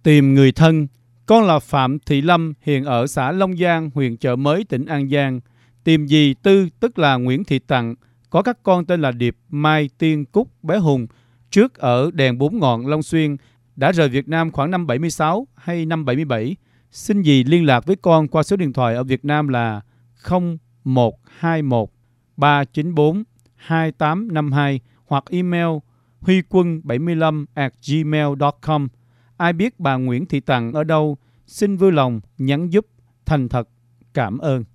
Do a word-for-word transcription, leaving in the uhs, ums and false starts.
Tìm người thân. Con là Phạm Thị Lâm, hiện ở xã Long Giang, huyện Chợ Mới, tỉnh An Giang. Tìm dì Tư, tức là Nguyễn Thị Tặng, có các con tên là Điệp, Mai, Tiên, Cúc, bé Hùng, trước ở đèn Bốn Ngọn, Long Xuyên, đã rời Việt Nam khoảng năm bảy mươi sáu hay năm bảy mươi bảy. Xin dì liên lạc với con qua số điện thoại ở Việt Nam là không một hai một ba chín bốn hai tám năm hai hoặc email huy quân bảy mươi lăm a còng gmail chấm com. Ai biết bà Nguyễn Thị Tặng ở đâu, xin vui lòng nhắn giúp. Thành thật cảm ơn.